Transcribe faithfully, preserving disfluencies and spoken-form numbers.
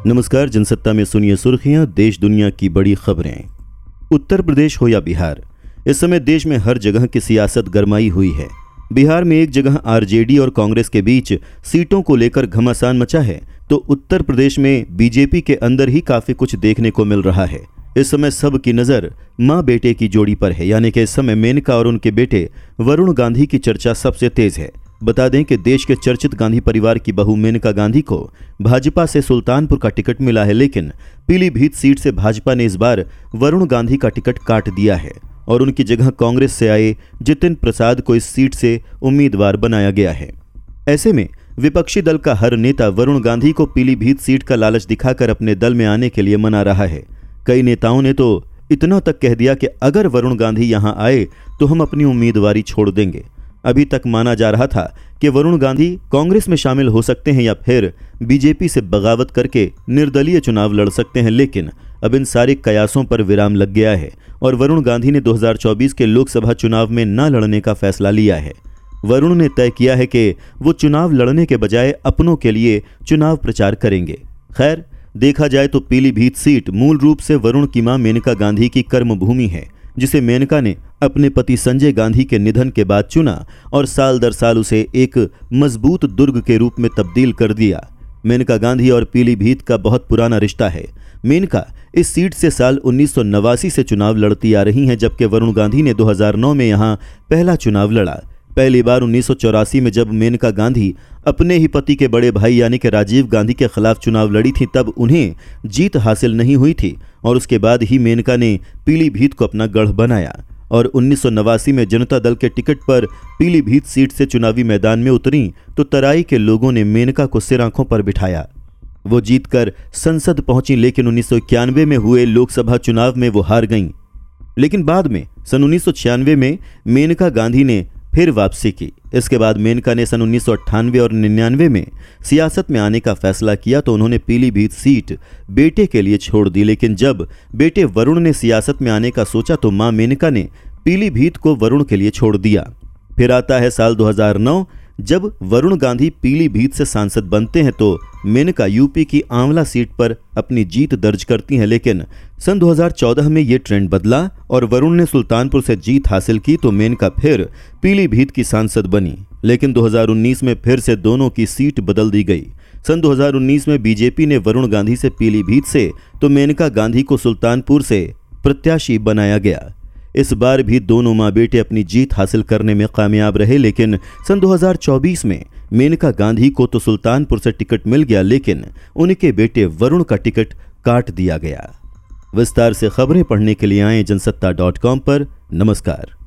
नमस्कार, जनसत्ता में सुनिए सुर्खियां, देश दुनिया की बड़ी खबरें। उत्तर प्रदेश हो या बिहार, इस समय देश में हर जगह की सियासत गरमाई हुई है। बिहार में एक जगह आरजेडी और कांग्रेस के बीच सीटों को लेकर घमासान मचा है, तो उत्तर प्रदेश में बीजेपी के अंदर ही काफी कुछ देखने को मिल रहा है। इस समय सबकी नजर मां बेटे की जोड़ी पर है, यानी कि इस समय मेनका और उनके बेटे वरुण गांधी की चर्चा सबसे तेज है। बता दें कि देश के चर्चित गांधी परिवार की बहू मेनका गांधी को भाजपा से सुल्तानपुर का टिकट मिला है, लेकिन पीलीभीत सीट से भाजपा ने इस बार वरुण गांधी का टिकट काट दिया है और उनकी जगह कांग्रेस से आए जितिन प्रसाद को इस सीट से उम्मीदवार बनाया गया है। ऐसे में विपक्षी दल का हर नेता वरुण गांधी को पीलीभीत सीट का लालच दिखाकर अपने दल में आने के लिए मना रहा है। कई नेताओं ने तो इतना तक कह दिया कि अगर वरुण गांधी यहां आए तो हम अपनी उम्मीदवारी छोड़ देंगे। अभी तक माना जा रहा था कि वरुण गांधी कांग्रेस में शामिल हो सकते हैं या फिर बीजेपी से बगावत करके निर्दलीय चुनाव लड़ सकते हैं, लेकिन अब इन सारे कयासों पर विराम लग गया है और वरुण गांधी ने दो हज़ार चौबीस के लोकसभा चुनाव में न लड़ने का फैसला लिया है। वरुण ने तय किया है कि वो चुनाव लड़ने के बजाय अपनों के लिए चुनाव प्रचार करेंगे। खैर, देखा जाए तो पीलीभीत सीट मूल रूप से वरुण की मां मेनका गांधी की कर्मभूमि है, जिसे मेनका ने अपने पति संजय गांधी के निधन के बाद चुना और साल दर साल उसे एक मजबूत दुर्ग के रूप में तब्दील कर दिया। मेनका गांधी और पीलीभीत का बहुत पुराना रिश्ता है। मेनका इस सीट से साल उन्नीस सौ नवासी से चुनाव लड़ती आ रही हैं, जबकि वरुण गांधी ने दो हज़ार नौ में यहां पहला चुनाव लड़ा। पहली बार उन्नीस सौ चौरासी में जब मेनका गांधी अपने ही पति के बड़े भाई यानी कि राजीव गांधी के खिलाफ चुनाव लड़ी थी, तब उन्हें जीत हासिल नहीं हुई थी और उसके बाद ही मेनका ने पीलीभीत को अपना गढ़ बनाया और उन्नीस सौ नवासी में जनता दल के टिकट पर पीलीभीत सीट से चुनावी मैदान में उतरी तो तराई के लोगों ने मेनका को सिर आंखों पर बिठाया। वो जीतकर संसद पहुंची, लेकिन उन्नीस सौ इक्यानवे में हुए लोकसभा चुनाव में वो हार गईं। लेकिन बाद में सन उन्नीस सौ छियानवे में मेनका गांधी ने फिर वापसी की। इसके बाद मेनका ने सन उन्नीस सौ अट्ठानवे और निन्यानवे में सियासत में आने का फैसला किया तो उन्होंने पीलीभीत सीट बेटे के लिए छोड़ दी, लेकिन जब बेटे वरुण ने सियासत में आने का सोचा तो मां मेनका ने पीलीभीत को वरुण के लिए छोड़ दिया। फिर आता है साल दो हज़ार नौ, जब वरुण गांधी पीलीभीत से सांसद बनते हैं तो मेनका यूपी की आंवला सीट पर अपनी जीत दर्ज करती हैं, लेकिन सन दो हज़ार चौदह में ये ट्रेंड बदला और वरुण ने सुल्तानपुर से जीत हासिल की तो मेनका फिर पीलीभीत की सांसद बनी। लेकिन दो हज़ार उन्नीस में फिर से दोनों की सीट बदल दी गई। सन दो हज़ार उन्नीस में बीजेपी ने वरुण गांधी से पीलीभीत से तो मेनका गांधी को सुल्तानपुर से प्रत्याशी बनाया गया। इस बार भी दोनों मां बेटे अपनी जीत हासिल करने में कामयाब रहे, लेकिन सन दो हज़ार चौबीस में मेनका गांधी को तो सुल्तानपुर से टिकट मिल गया, लेकिन उनके बेटे वरुण का टिकट काट दिया गया। विस्तार से खबरें पढ़ने के लिए आए जनसत्ता डॉट कॉम पर। नमस्कार।